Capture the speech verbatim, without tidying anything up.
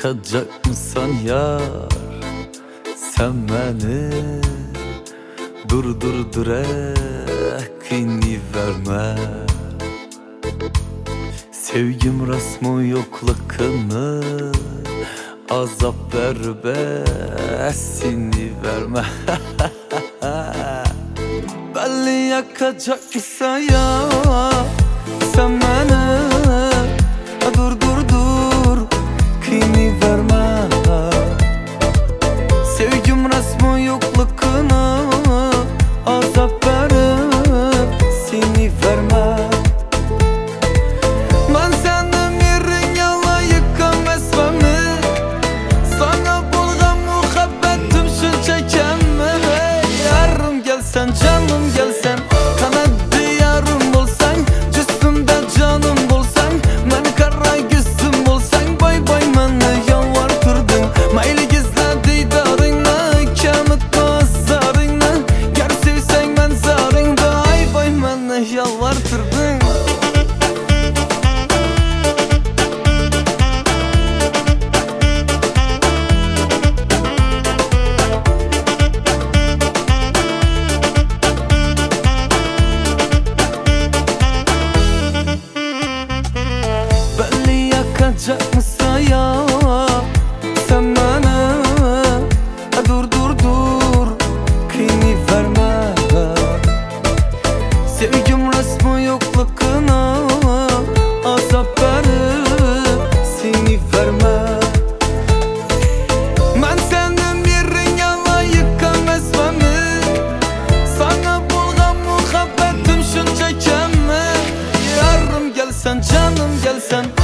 yakacak mısın yar? Sen beni dur dur dur ekini verme. Sevgim resmi yoklukunu azap berbesini verme. Belli yakacak mısın ya? Sen beni dur dur dur kini verme. Sevgim resmi yoklukunu azap berbesini verme. Ben senden yerin yalayıkan esmemi, sana bulgan muhabbetim şunçayken mi? Yarım gelsen canım gelsen, kanadı yarım olsan, cüsümde canım bolsan, ben kara gözüm bolsan, bay bay bana yalvartırdın. Mayli gizle diydarını, kemit gözlerini, ger sevsen ben zarında, ay bay bana yalvartırdın. Yakacak mısın ya? Sen bana dur dur dur kini verme. Sevgim resmi yoklukuna azap berbesini verme. Ben senden bir yalayıkan esmemi, sana bulgan muhabbetim şunçayken mi? Yarım gelsen canım gelsen,